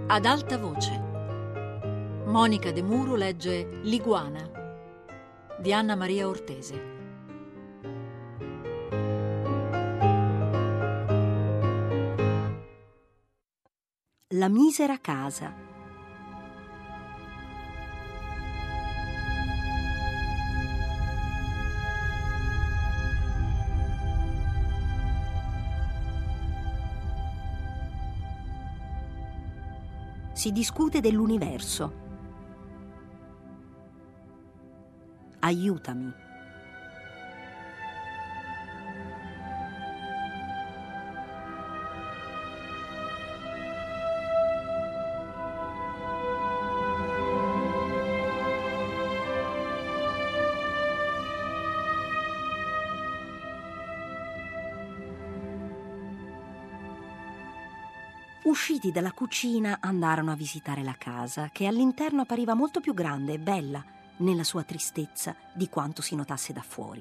Ad alta voce. Monica De Muro legge L'Iguana di Anna Maria Ortese. La misera casa. Si discute dell'universo. Aiutami. Usciti dalla cucina andarono a visitare la casa, che all'interno appariva molto più grande e bella nella sua tristezza di quanto si notasse da fuori.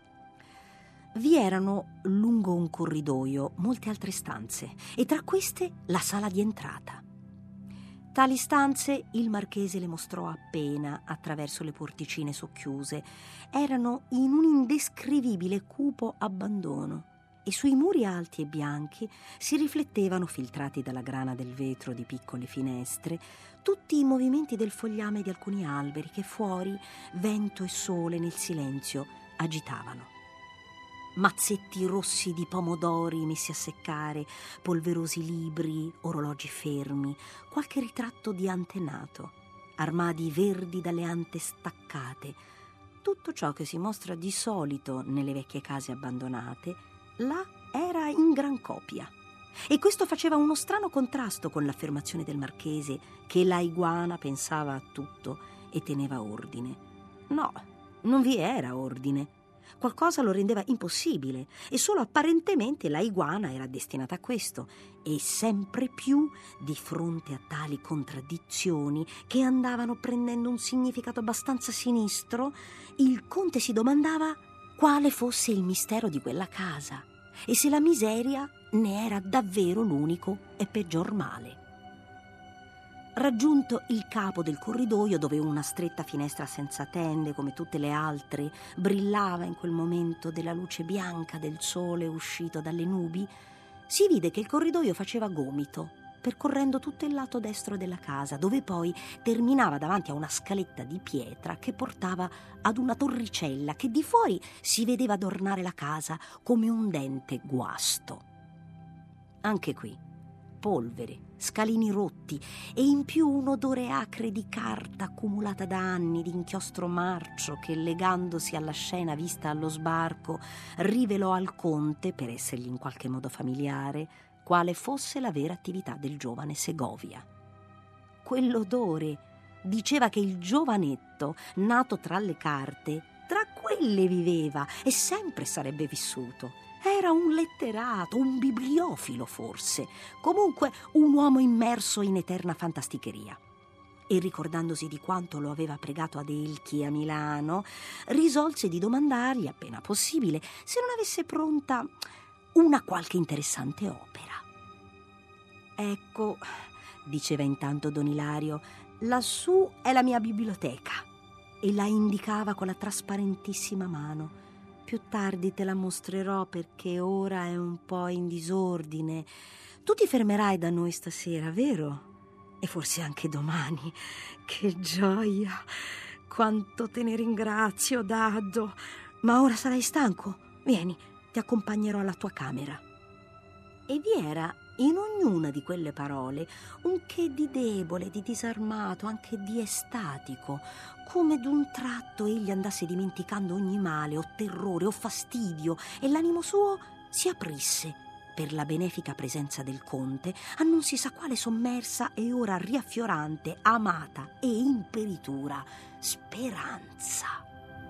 Vi erano lungo un corridoio molte altre stanze e tra queste la sala di entrata. Tali stanze il marchese le mostrò appena attraverso le porticine socchiuse. Erano in un indescrivibile cupo abbandono e sui muri alti e bianchi si riflettevano, filtrati dalla grana del vetro di piccole finestre, tutti i movimenti del fogliame di alcuni alberi che fuori, vento e sole nel silenzio, agitavano. Mazzetti rossi di pomodori messi a seccare, polverosi libri, orologi fermi, qualche ritratto di antenato, armadi verdi dalle ante staccate. Tutto ciò che si mostra di solito nelle vecchie case abbandonate, là era in gran copia. E questo faceva uno strano contrasto con l'affermazione del marchese che la iguana pensava a tutto e teneva ordine. No, non vi era ordine. Qualcosa lo rendeva impossibile e solo apparentemente la iguana era destinata a questo. E sempre più, di fronte a tali contraddizioni che andavano prendendo un significato abbastanza sinistro, il conte si domandava quale fosse il mistero di quella casa e se la miseria ne era davvero l'unico e peggior male. Raggiunto il capo del corridoio, dove una stretta finestra senza tende, come tutte le altre, brillava in quel momento della luce bianca del sole uscito dalle nubi, si vide che il corridoio faceva gomito, percorrendo tutto il lato destro della casa, dove poi terminava davanti a una scaletta di pietra che portava ad una torricella che di fuori si vedeva adornare la casa come un dente guasto. Anche qui polvere, scalini rotti e in più un odore acre di carta accumulata da anni, di inchiostro marcio che, legandosi alla scena vista allo sbarco, rivelò al conte, per essergli in qualche modo familiare, quale fosse la vera attività del giovane Segovia. Quell'odore diceva che il giovanetto, nato tra le carte, tra quelle viveva e sempre sarebbe vissuto. Era un letterato, un bibliofilo forse, comunque un uomo immerso in eterna fantasticheria. E ricordandosi di quanto lo aveva pregato Adelchi a Milano, risolse di domandargli, appena possibile, se non avesse pronta una qualche interessante opera. «Ecco», diceva intanto don Ilario, «lassù è la mia biblioteca», e la indicava con la trasparentissima mano. «Più tardi te la mostrerò perché ora è un po' in disordine. Tu ti fermerai da noi stasera, vero? E forse anche domani. Che gioia! Quanto te ne ringrazio, Daddo. Ma ora sarai stanco? Vieni, ti accompagnerò alla tua camera». E vi era in ognuna di quelle parole un che di debole, di disarmato, anche di estatico, come d'un tratto egli andasse dimenticando ogni male o terrore o fastidio e l'animo suo si aprisse per la benefica presenza del conte, a non si sa quale sommersa e ora riaffiorante, amata e imperitura speranza.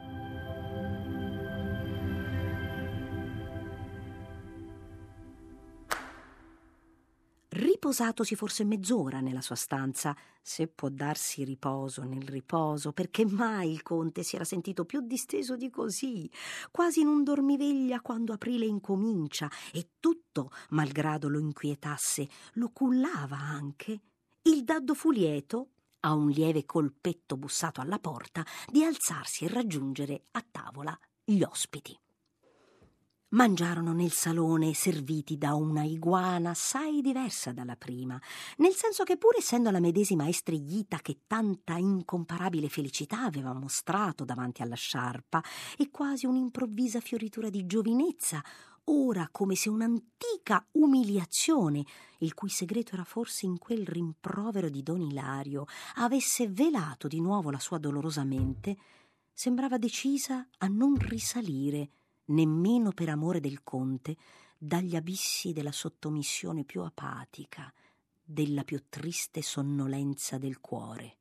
Riposatosi forse mezz'ora nella sua stanza, se può darsi riposo nel riposo, perché mai il conte si era sentito più disteso di così, quasi in un dormiveglia quando aprile incomincia, e tutto, malgrado lo inquietasse, lo cullava anche, il daddo fu lieto, a un lieve colpetto bussato alla porta, di alzarsi e raggiungere a tavola gli ospiti. Mangiarono nel salone serviti da una iguana assai diversa dalla prima, nel senso che pur essendo la medesima estrighita che tanta incomparabile felicità aveva mostrato davanti alla sciarpa e quasi un'improvvisa fioritura di giovinezza, ora come se un'antica umiliazione, il cui segreto era forse in quel rimprovero di don Ilario, avesse velato di nuovo la sua dolorosa mente, sembrava decisa a non risalire nemmeno per amore del conte, dagli abissi della sottomissione più apatica, della più triste sonnolenza del cuore.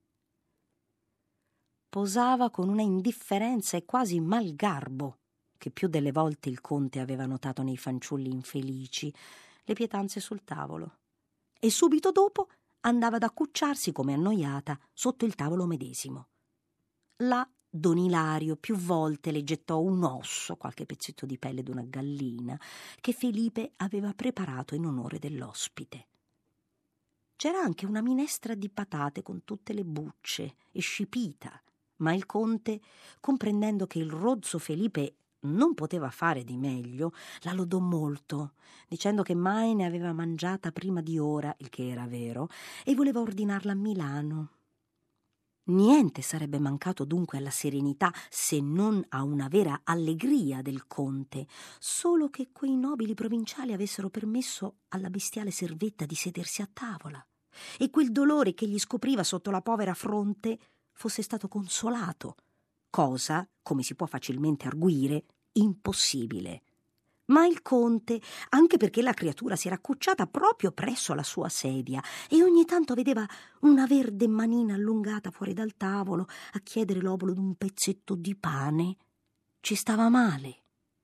Posava con una indifferenza e quasi malgarbo, che più delle volte il conte aveva notato nei fanciulli infelici, le pietanze sul tavolo, e subito dopo andava ad accucciarsi come annoiata sotto il tavolo medesimo. Là don Ilario più volte le gettò un osso, qualche pezzetto di pelle d'una gallina, che Felipe aveva preparato in onore dell'ospite. C'era anche una minestra di patate con tutte le bucce e scipita, ma il conte, comprendendo che il rozzo Felipe non poteva fare di meglio, la lodò molto, dicendo che mai ne aveva mangiata prima di ora, il che era vero, e voleva ordinarla a Milano. Niente sarebbe mancato dunque alla serenità, se non a una vera allegria del conte, solo che quei nobili provinciali avessero permesso alla bestiale servetta di sedersi a tavola, e quel dolore che gli scopriva sotto la povera fronte fosse stato consolato, cosa, come si può facilmente arguire, impossibile. Ma il conte, anche perché la creatura si era accucciata proprio presso la sua sedia e ogni tanto vedeva una verde manina allungata fuori dal tavolo a chiedere l'obolo d'un pezzetto di pane, ci stava male.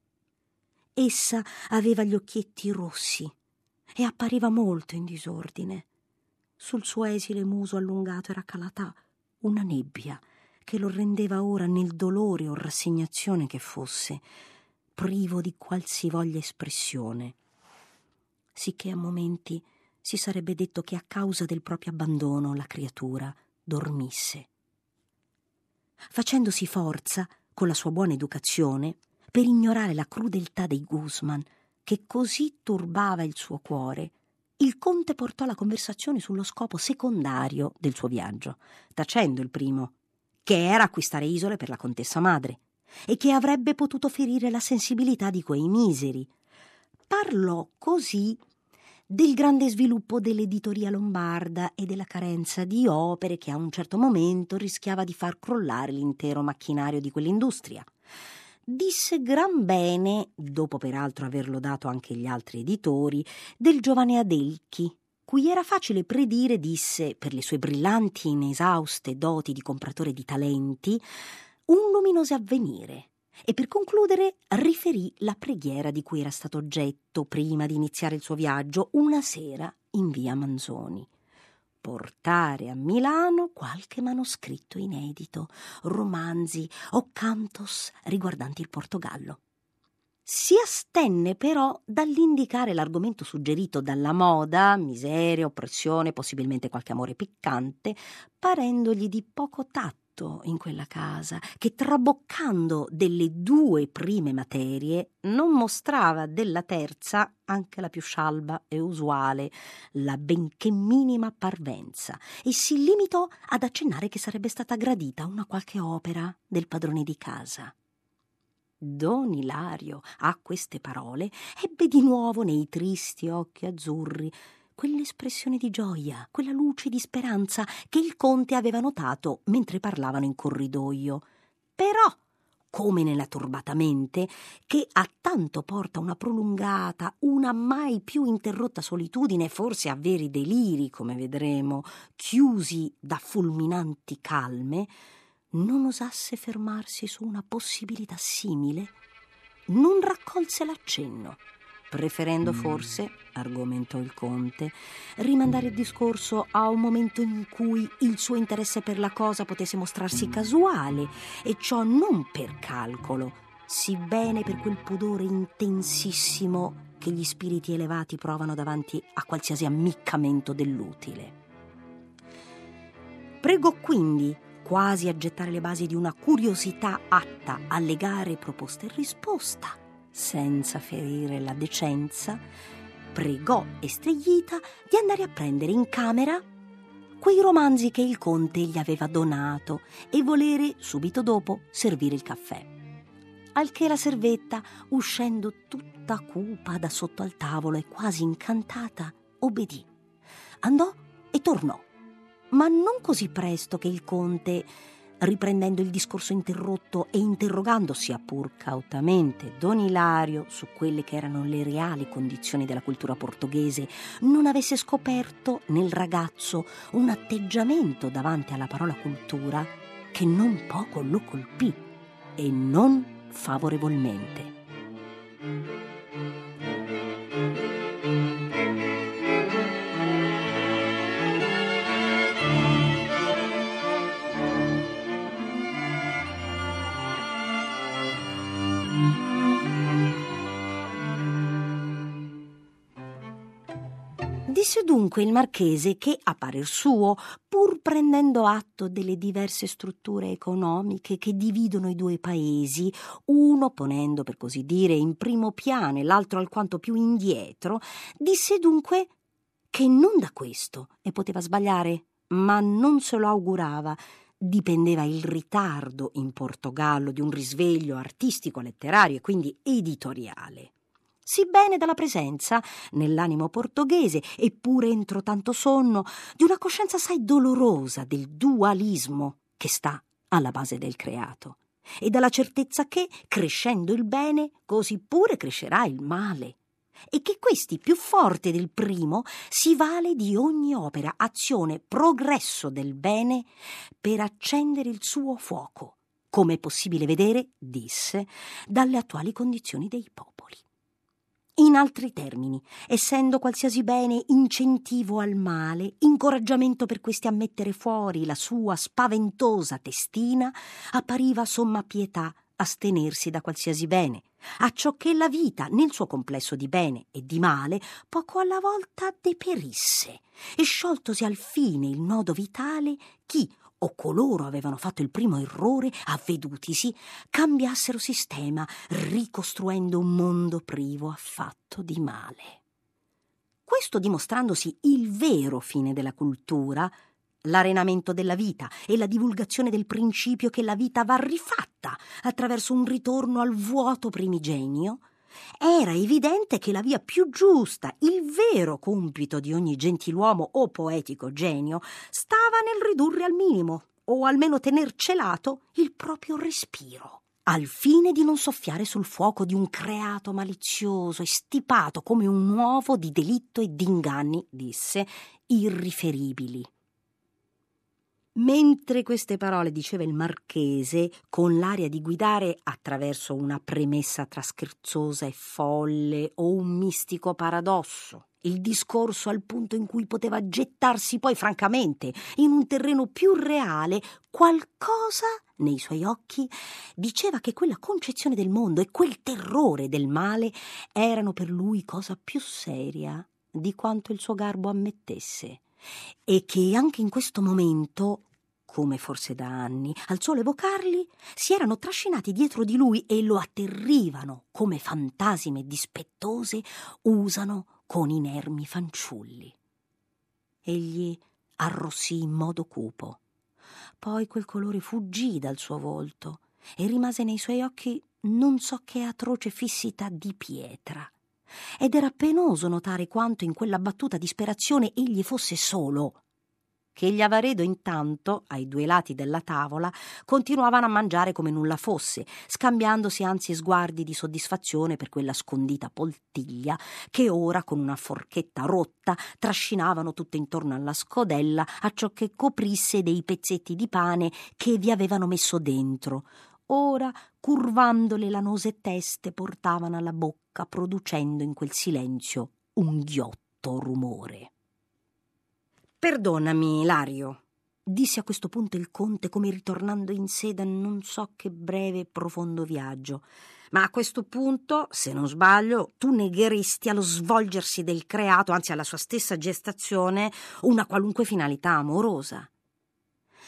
Essa aveva gli occhietti rossi e appariva molto in disordine. Sul suo esile muso allungato era calata una nebbia che lo rendeva ora, nel dolore o rassegnazione che fosse, privo di qualsivoglia espressione, sicché a momenti si sarebbe detto che a causa del proprio abbandono la creatura dormisse. Facendosi forza, con la sua buona educazione, per ignorare la crudeltà dei Guzman, che così turbava il suo cuore, il conte portò la conversazione sullo scopo secondario del suo viaggio, tacendo il primo, che era acquistare isole per la contessa madre, e che avrebbe potuto ferire la sensibilità di quei miseri. Parlò così del grande sviluppo dell'editoria lombarda e della carenza di opere che a un certo momento rischiava di far crollare l'intero macchinario di quell'industria. Disse gran bene, dopo peraltro averlo dato anche gli altri editori, del giovane Adelchi, cui era facile predire, disse, per le sue brillanti e inesauste doti di compratore di talenti, un luminoso avvenire, e per concludere riferì la preghiera di cui era stato oggetto prima di iniziare il suo viaggio una sera in via Manzoni: portare a Milano qualche manoscritto inedito, romanzi o cantos riguardanti il Portogallo. Si astenne però dall'indicare l'argomento suggerito dalla moda, miseria, oppressione, possibilmente qualche amore piccante, parendogli di poco tatto in quella casa, che traboccando delle due prime materie non mostrava della terza anche la più scialba e usuale, la benché minima parvenza, e si limitò ad accennare che sarebbe stata gradita una qualche opera del padrone di casa. Don Ilario, a queste parole, ebbe di nuovo nei tristi occhi azzurri quell'espressione di gioia, quella luce di speranza che il conte aveva notato mentre parlavano in corridoio. Però, come nella turbata mente, che a tanto porta una prolungata, una mai più interrotta solitudine, forse a veri deliri, come vedremo, chiusi da fulminanti calme, non osasse fermarsi su una possibilità simile, non raccolse l'accenno, preferendo forse, argomentò il conte, rimandare il discorso a un momento in cui il suo interesse per la cosa potesse mostrarsi casuale, e ciò non per calcolo, sibbene per quel pudore intensissimo che gli spiriti elevati provano davanti a qualsiasi ammiccamento dell'utile. Pregò quindi, quasi a gettare le basi di una curiosità atta a legare proposta e risposta, senza ferire la decenza, pregò Estrighita di andare a prendere in camera quei romanzi che il conte gli aveva donato e volere subito dopo servire il caffè. Al che la servetta, uscendo tutta cupa da sotto al tavolo e quasi incantata, obbedì. Andò e tornò, ma non così presto che il conte, riprendendo il discorso interrotto e interrogando sia pur cautamente Don Ilario su quelle che erano le reali condizioni della cultura portoghese, non avesse scoperto nel ragazzo un atteggiamento davanti alla parola cultura che non poco lo colpì e non favorevolmente. Disse dunque il marchese che, a parer suo, pur prendendo atto delle diverse strutture economiche che dividono i due paesi, uno ponendo, per così dire, in primo piano e l'altro alquanto più indietro, disse dunque che non da questo, e poteva sbagliare, ma non se lo augurava, dipendeva il ritardo in Portogallo di un risveglio artistico, letterario e quindi editoriale. Sibbene dalla presenza, nell'animo portoghese, eppure entro tanto sonno, di una coscienza assai dolorosa del dualismo che sta alla base del creato, e dalla certezza che, crescendo il bene, così pure crescerà il male, e che questi, più forte del primo, si vale di ogni opera, azione, progresso del bene per accendere il suo fuoco, come è possibile vedere, disse, dalle attuali condizioni dei popoli. In altri termini, essendo qualsiasi bene incentivo al male, incoraggiamento per questi a mettere fuori la sua spaventosa testina, appariva somma pietà astenersi da qualsiasi bene, acciò che la vita nel suo complesso di bene e di male poco alla volta deperisse, e scioltosi al fine il nodo vitale, chi o coloro avevano fatto il primo errore, avvedutisi, cambiassero sistema, ricostruendo un mondo privo affatto di male. Questo dimostrandosi il vero fine della cultura, l'arenamento della vita e la divulgazione del principio che la vita va rifatta attraverso un ritorno al vuoto primigenio, era evidente che la via più giusta, il vero compito di ogni gentiluomo o poetico genio, stava nel ridurre al minimo, o almeno tener celato, il proprio respiro, al fine di non soffiare sul fuoco di un creato malizioso e stipato come un uovo di delitto e d'inganni, disse, irriferibili. Mentre queste parole diceva il marchese, con l'aria di guidare attraverso una premessa tra scherzosa e folle o un mistico paradosso, il discorso al punto in cui poteva gettarsi poi francamente in un terreno più reale, qualcosa nei suoi occhi diceva che quella concezione del mondo e quel terrore del male erano per lui cosa più seria di quanto il suo garbo ammettesse, e che anche in questo momento, come forse da anni, al solo evocarli, si erano trascinati dietro di lui e lo atterrivano come fantasime dispettose usano con inermi fanciulli. Egli arrossì in modo cupo. Poi quel colore fuggì dal suo volto e rimase nei suoi occhi non so che atroce fissità di pietra. Ed era penoso notare quanto in quella battuta disperazione egli fosse solo, che gli Avaredo intanto, ai due lati della tavola, continuavano a mangiare come nulla fosse, scambiandosi anzi sguardi di soddisfazione per quella scondita poltiglia che ora, con una forchetta rotta, trascinavano tutto intorno alla scodella, acciò che coprisse dei pezzetti di pane che vi avevano messo dentro. Ora, curvando le lanose teste, portavano alla bocca, producendo in quel silenzio un ghiotto rumore. «Perdonami, Ilario», disse a questo punto il conte, come ritornando in sé da non so che breve e profondo viaggio, «ma a questo punto, se non sbaglio, tu negheresti allo svolgersi del creato, anzi alla sua stessa gestazione, una qualunque finalità amorosa».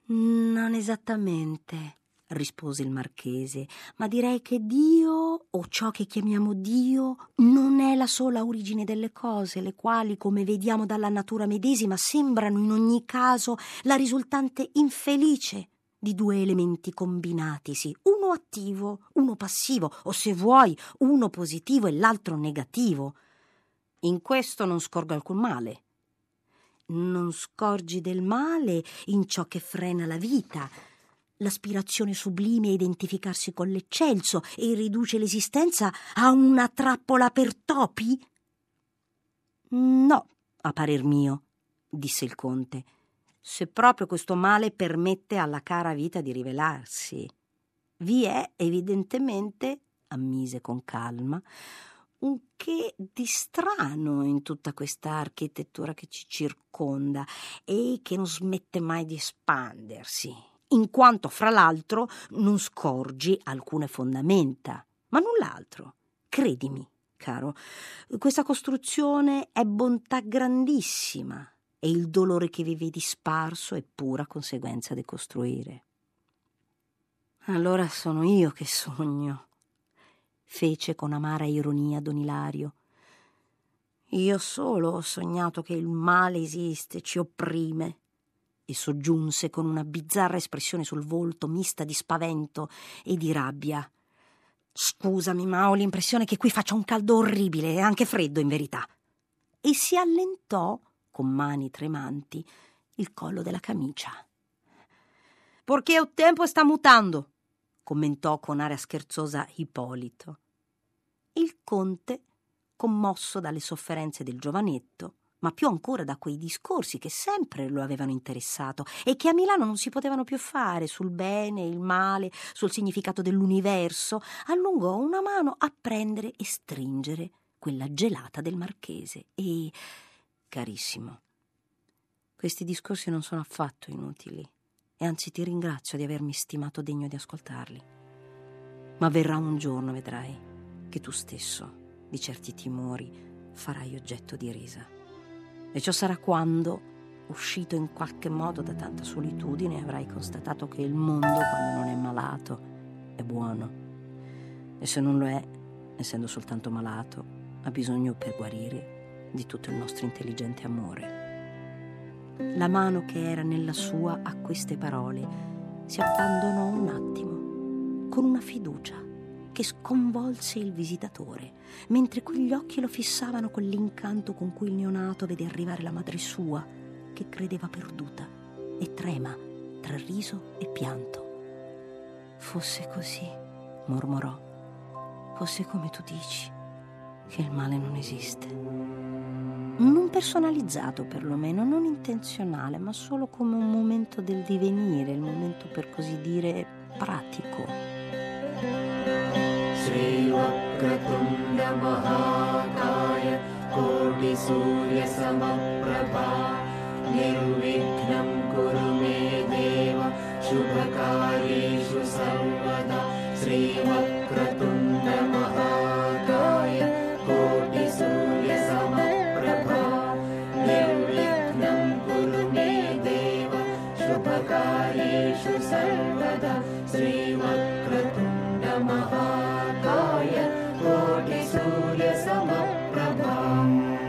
Non esattamente, rispose il marchese, ma direi che Dio, o ciò che chiamiamo Dio, non è la sola origine delle cose, le quali, come vediamo dalla natura medesima, sembrano in ogni caso la risultante infelice di due elementi combinatisi, uno attivo, uno passivo, o se vuoi, uno positivo e l'altro negativo. In questo non scorgo alcun male. Non scorgi del male in ciò che frena la vita, l'aspirazione sublime a identificarsi con l'eccelso e riduce l'esistenza a una trappola per topi? No, a parer mio, disse il conte, se proprio questo male permette alla cara vita di rivelarsi. Vi è evidentemente, ammise con calma, un che di strano in tutta questa architettura che ci circonda e che non smette mai di espandersi, in quanto fra l'altro non scorgi alcune fondamenta, ma null'altro. Credimi, caro, questa costruzione è bontà grandissima e il dolore che vi vedi sparso è pura conseguenza di costruire. Allora sono io che sogno, fece con amara ironia don Ilario. Io solo ho sognato che il male esiste, ci opprime, e soggiunse con una bizzarra espressione sul volto mista di spavento e di rabbia. Scusami, ma ho l'impressione che qui faccia un caldo orribile e anche freddo in verità. E si allentò, con mani tremanti, il collo della camicia. Perché il tempo sta mutando, commentò con aria scherzosa Ippolito. Il conte, commosso dalle sofferenze del giovanetto, ma più ancora da quei discorsi che sempre lo avevano interessato e che a Milano non si potevano più fare sul bene e il male, sul significato dell'universo, allungò una mano a prendere e stringere quella gelata del marchese e, carissimo, questi discorsi non sono affatto inutili e anzi ti ringrazio di avermi stimato degno di ascoltarli. Ma verrà un giorno, vedrai, che tu stesso, di certi timori, farai oggetto di risa. E ciò sarà quando, uscito in qualche modo da tanta solitudine, avrai constatato che il mondo, quando non è malato, è buono. E se non lo è, essendo soltanto malato, ha bisogno per guarire di tutto il nostro intelligente amore. La mano che era nella sua a queste parole si abbandonò un attimo, con una fiducia che sconvolse il visitatore, mentre quegli occhi lo fissavano con l'incanto con cui il neonato vede arrivare la madre sua, che credeva perduta, e trema tra riso e pianto. Fosse così, mormorò, fosse come tu dici, che il male non esiste. Non personalizzato perlomeno, non intenzionale, ma solo come un momento del divenire, il momento per così dire pratico. Sri Vakratunda Mahakaya Koti Surya Samaprabha Nirvighnan Kuru Me Deva Shubhakaryeshu Sarvada Sri Vakratunda Mahakaya Koti Surya Samaprabha Nirvighnan Kuru Me Deva Shubhakaryeshu Sarvada Sri Vakratunda Mahakaya Koti Surya Samaprabha.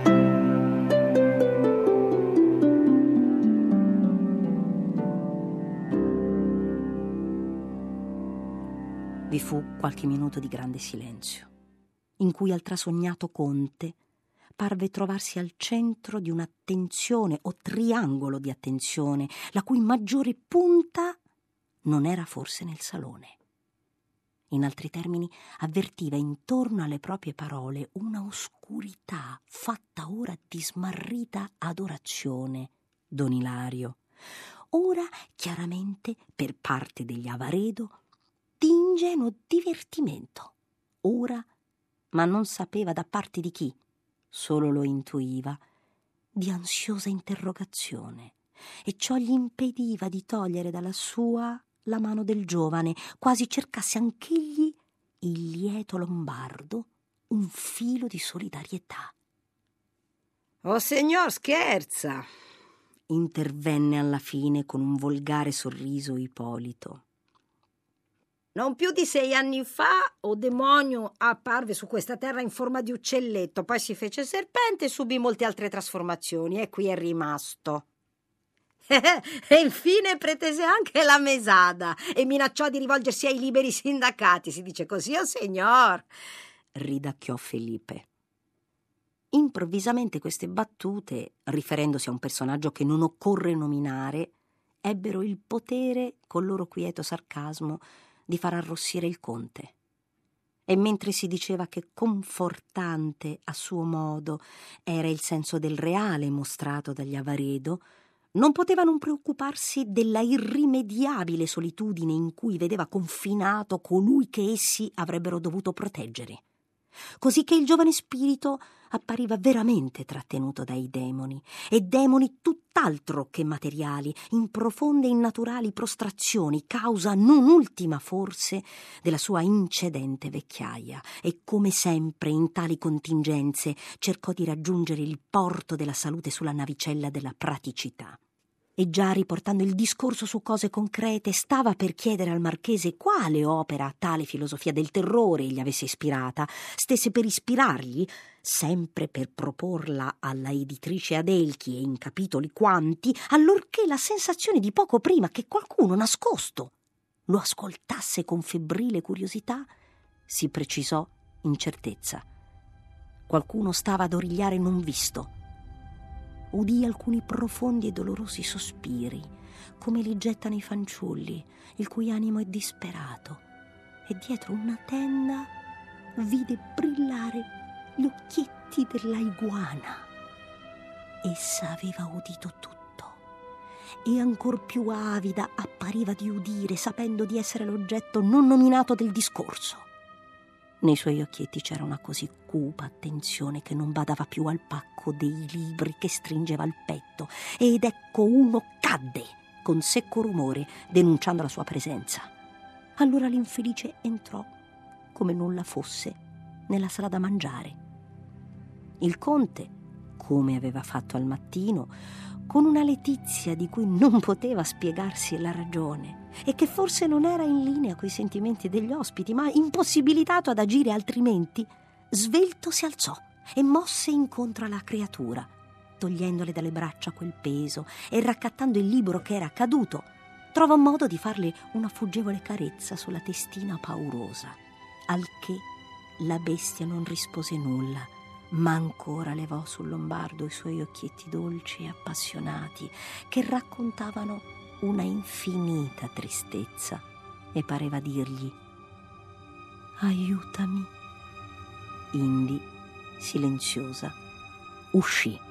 Vi fu qualche minuto di grande silenzio, in cui al trasognato conte parve trovarsi al centro di un'attenzione o triangolo di attenzione, la cui maggiore punta non era forse nel salone. In altri termini, avvertiva intorno alle proprie parole una oscurità fatta ora di smarrita adorazione, don Ilario, ora chiaramente per parte degli Avaredo di ingenuo divertimento, ora, ma non sapeva da parte di chi, solo lo intuiva, di ansiosa interrogazione, e ciò gli impediva di togliere dalla sua la mano del giovane, quasi cercasse anch'egli, il lieto lombardo, un filo di solidarietà. Oh signor, scherza! intervenne alla fine con un volgare sorriso Ippolito. Non più di 6 anni fa, o demonio apparve su questa terra in forma di uccelletto, poi si fece serpente e subì molte altre trasformazioni, e qui è rimasto. E infine pretese anche la mesada e minacciò di rivolgersi ai liberi sindacati. Si dice così, o signor? Ridacchiò Felipe. Improvvisamente queste battute, riferendosi a un personaggio che non occorre nominare, ebbero il potere, col loro quieto sarcasmo, di far arrossire il conte. E mentre si diceva che confortante a suo modo era il senso del reale mostrato dagli Avaredo, non poteva non preoccuparsi della irrimediabile solitudine in cui vedeva confinato colui che essi avrebbero dovuto proteggere. Così che il giovane spirito appariva veramente trattenuto dai demoni, e demoni tutt'altro che materiali, in profonde e innaturali prostrazioni, causa non ultima forse della sua incedente vecchiaia, e come sempre in tali contingenze cercò di raggiungere il porto della salute sulla navicella della praticità. E già riportando il discorso su cose concrete, stava per chiedere al marchese quale opera tale filosofia del terrore gli avesse ispirata, stesse per ispirargli, sempre per proporla alla editrice Adelchi e in capitoli quanti, allorché la sensazione di poco prima che qualcuno nascosto lo ascoltasse con febbrile curiosità si precisò in certezza. Qualcuno stava ad origliare non visto. Udì alcuni profondi e dolorosi sospiri, come li gettano i fanciulli, il cui animo è disperato, e dietro una tenda vide brillare gli occhietti della iguana. Essa aveva udito tutto, e ancor più avida appariva di udire, sapendo di essere l'oggetto non nominato del discorso. Nei suoi occhietti c'era una così cupa attenzione che non badava più al pacco dei libri che stringeva al petto, ed ecco uno cadde con secco rumore denunciando la sua presenza. Allora l'infelice entrò come nulla fosse nella sala da mangiare. Il conte, come aveva fatto al mattino, con una letizia di cui non poteva spiegarsi la ragione, e che forse non era in linea coi sentimenti degli ospiti, ma impossibilitato ad agire altrimenti, svelto si alzò e mosse incontro alla creatura, togliendole dalle braccia quel peso e raccattando il libro che era caduto, trovò modo di farle una fuggevole carezza sulla testina paurosa, al che la bestia non rispose nulla, ma ancora levò sul lombardo i suoi occhietti dolci e appassionati, che raccontavano una infinita tristezza, e pareva dirgli: aiutami. Indi, silenziosa, uscì.